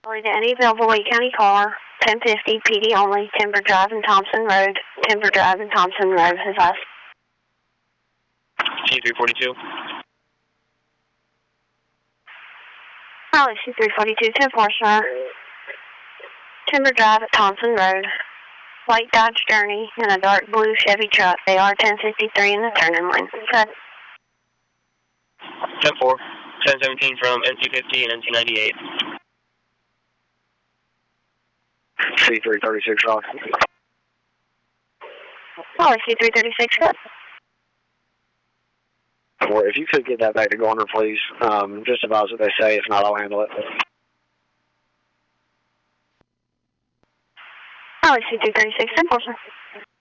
To any Belvoir County car, 1050 PD only, Timber Drive and Thompson Road. Timber Drive and Thompson Road, his last. C342. Probably C342, 10-4, sir. Timber Drive at Thompson Road. White Dodge Journey and a dark blue Chevy truck. They are 1053 in the turning lane. Okay. 10-4. 1017 from NC50 and NC98. C336 off. Probably C336, good. Or if you could get that back to Garner, please. Just advise what they say. If not, I'll handle it. Probably C336, 10-4, sir.